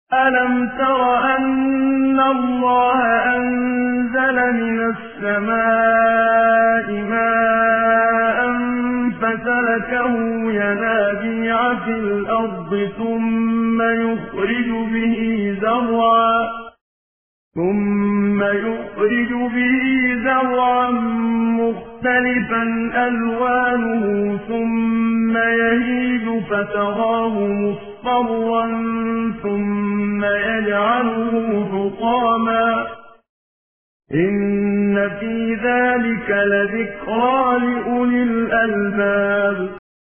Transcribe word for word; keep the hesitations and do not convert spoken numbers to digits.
أَلَمْ تَرَ أَنَّ اللَّهَ أَنزَلَ مِنَ السَّمَاءِ مَاءً فَسَلَكَهُ يَنَابِيعَ فِي الْأَرْضِ ثُمَّ يُخْرِجُ بِهِ زَرْعًا ثُمَّ يُخْرِجُ بِهِ زَرْعًا مُخْتَلِفًا أَلْوَانُهُ ثُمَّ يَهِيجُ فَتَرَاهُ مُصْفَرًّا ثُمَّ يَجْعَلُهُ حُطَامًا ۚ إِنَّ فِي ذَٰلِكَ لَذِكْرَىٰ لِأُولِي الْأَلْبَابِ.